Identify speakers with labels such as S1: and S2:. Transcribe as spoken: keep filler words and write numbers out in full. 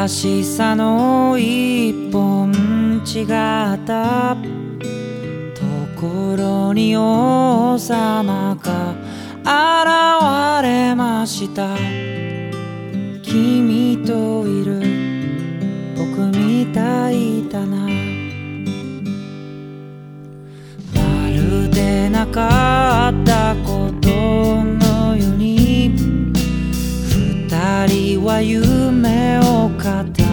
S1: 優しさの一本違ったところに王様が現れました。君といる僕みたいだな。まるでなかったことのように二人は夢を語